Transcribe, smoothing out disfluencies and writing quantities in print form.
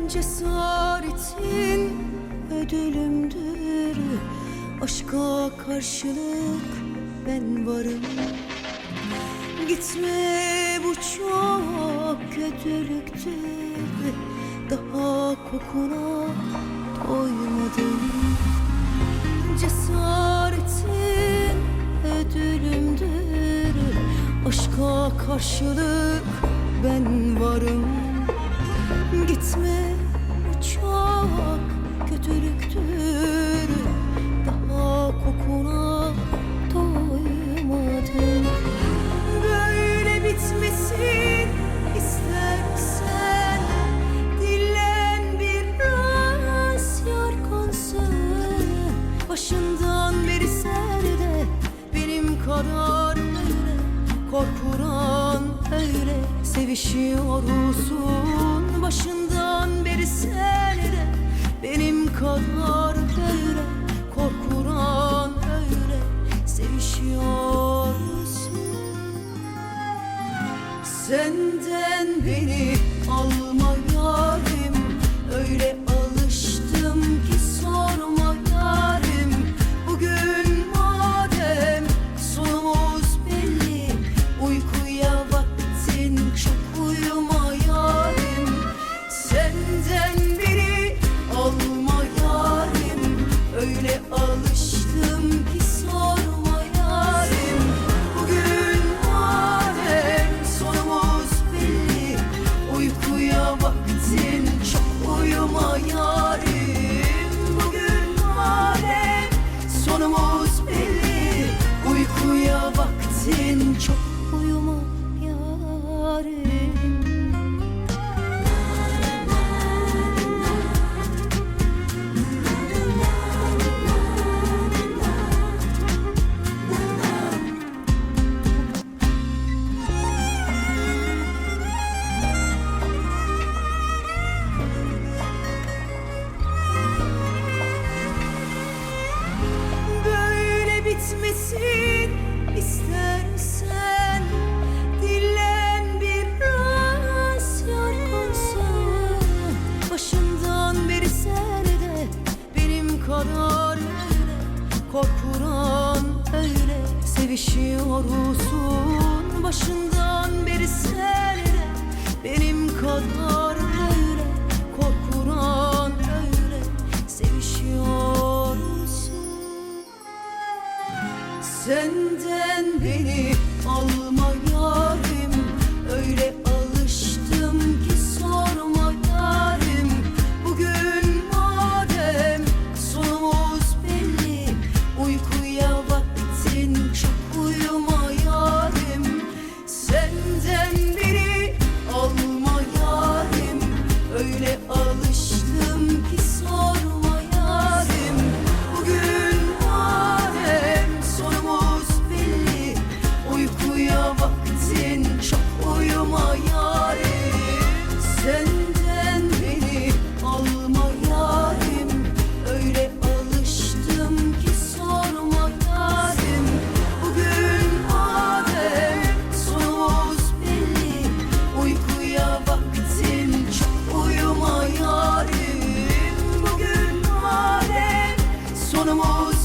Cesaretin ödülümdür, aşka karşılık ben varım. Gitme, bu çok kötülüktür, daha kokuna doymadım. Cesaretin ödülümdür, aşka karşılık ben varım. Gitme, bu çok kötülüktür, daha kokuna doymadım. Böyle bitmesin istersen, dinlen biraz yorgunsun. Başından beri sen de benim kadar öyle korkuran, öyle sevişiyorsun. Başından beri sen de benim kadar öyle korkuran, öyle sevişiyorsun. Senden beni alma yarim, öyle alıştım ki sorma yarim. Bugün madem sonumuz belli, uykuya vaktin çok, uyuma yarim. Senden beni alma yarim, öyle alıştım ki sorma yarim. Bugün madem sonumuz belli, uykuya vaktin çok, uyuma yarim. Bugün madem sonumuz belli, uykuya vaktin çok, uyuma yarim. Bitmesin istersen, dinlen biraz yorgunsun. Başından beri sen de benim kadar öyle korkuran, öyle sevişiyorsun. Başından beri sen de benim kadar öyle korkuran, öyle sevişiyorsun. Senden beni alma yarim, öyle alıştım ki sorma yarim. Bugün madem sonumuz belli, uykuya vaktin çok, uyuma yarim. Senden beni alma yarim, öyle alıştım ki sorma yarim. Bugün madem sonumuz belli, uykuya vaktin çok, uyuma yarim. Senden beni alma yarim, öyle alıştım ki sorma yarim. Bugün madem sonumuz belli, uykuya vaktin çok, uyuma yarim. Bugün madem sonumuz